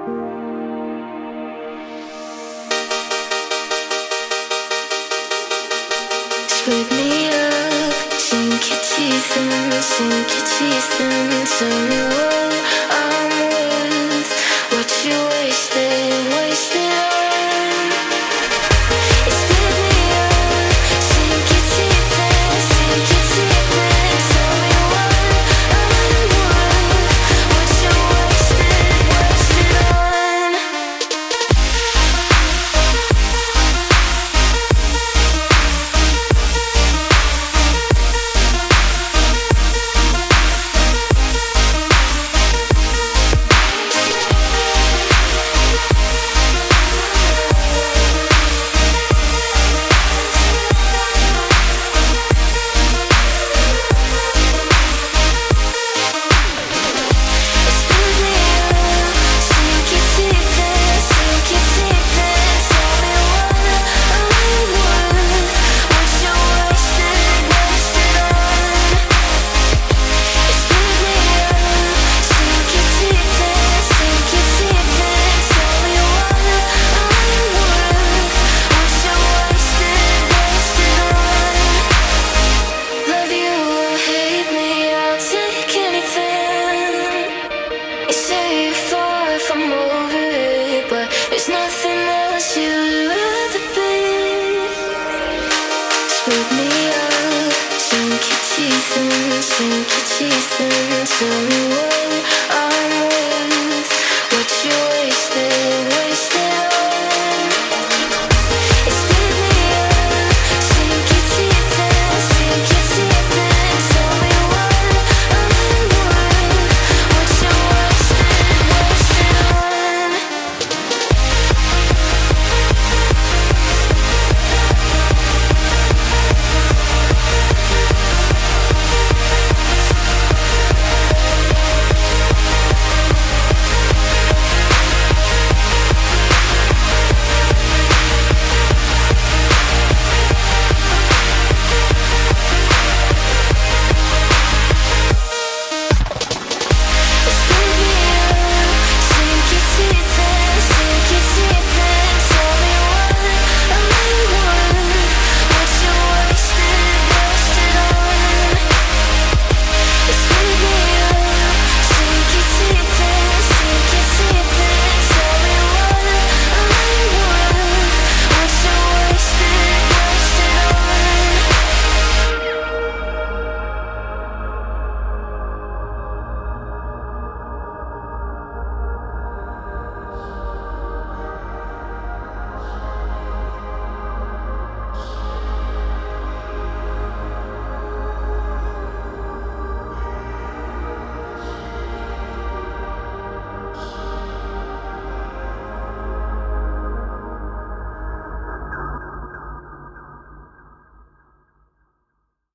Split me up, sink your teeth in. Tell me what I'm worth, what you wasted on. You split me up, sink your teeth in. Tell me what I'm worth, what you wasted on. Sink your teeth in, tell me what